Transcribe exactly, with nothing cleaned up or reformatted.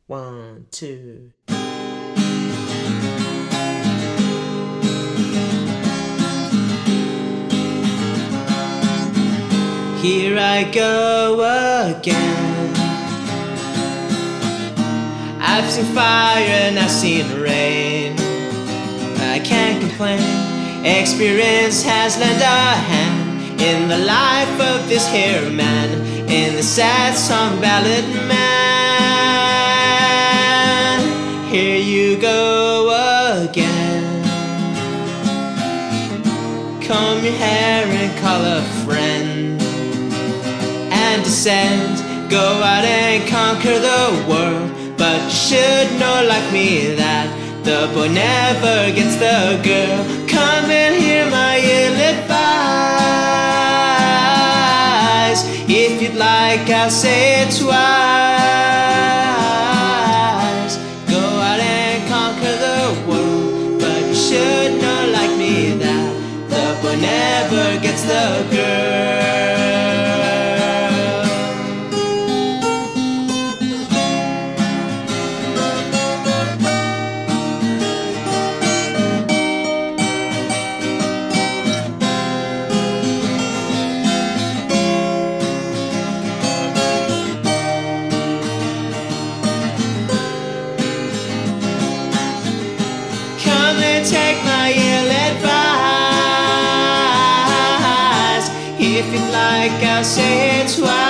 One, two. Here I go again. I've seen fire and I've seen rain. I can't complain. Experience has lent a hand in the life of this here man, in the sad song ballad man. Here you go again. Comb your hair and call a friend and descend. Go out and conquer the world. But you should know like me that the boy never gets the girl. Come and hear my ill advice. If you'd like, I'll say it twice. Go out and conquer the world. But you should know like me that the boy never gets the girl. Take my ill advice. If you'd like, I'll say it twice.